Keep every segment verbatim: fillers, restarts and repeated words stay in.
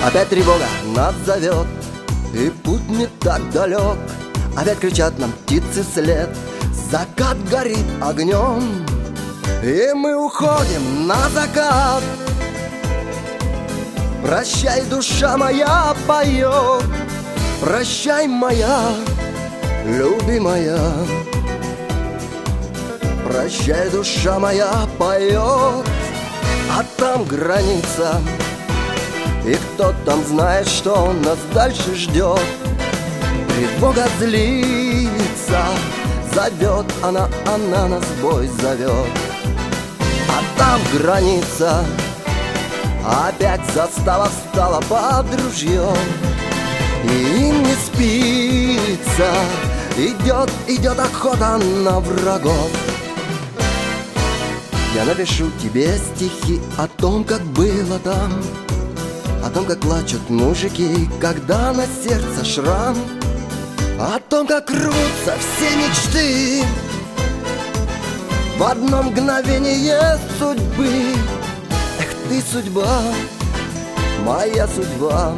Опять тревога нас зовет, и путь не так далек. Опять кричат нам птицы вслед, закат горит огнем, и мы уходим на закат. Прощай, душа моя поет, прощай, моя любимая. Прощай, душа моя поет, а там граница, и кто там знает, что нас дальше ждет. Тревога злится, зовет она, она нас в бой зовет. А там граница, опять застава встала под ружьем, и им не спится, идет, идет охота на врагов. Я напишу тебе стихи о том, как было там, о том, как плачут мужики, когда на сердце шрам, о том, как рвутся все мечты в одно мгновение судьбы. Эх ты, судьба, моя судьба,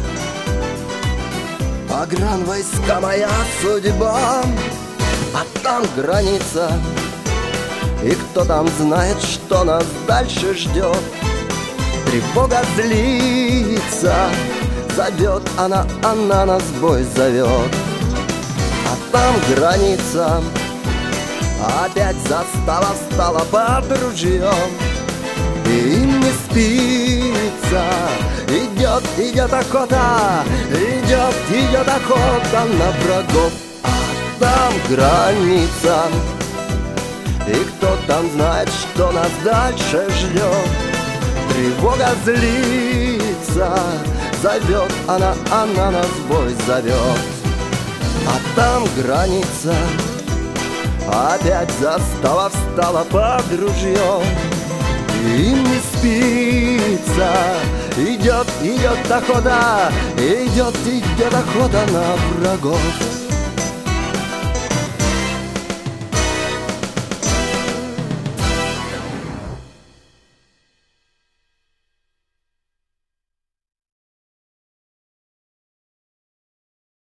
погранвойска моя судьба. А там граница, и кто там знает, что нас дальше ждет. Тревога злится, зовет она, она нас в бой зовет. А там граница, опять застава встала под ружьем, и им не спится, идет, идет охота, идет, идет охота на врагов. А там граница, и кто там знает, что нас дальше ждет. Тревога злится, зовет она, она нас в бой зовет. А там граница, опять застава встала под ружьем, и им не спится, идет, идет охота, идет, идет охота на врагов.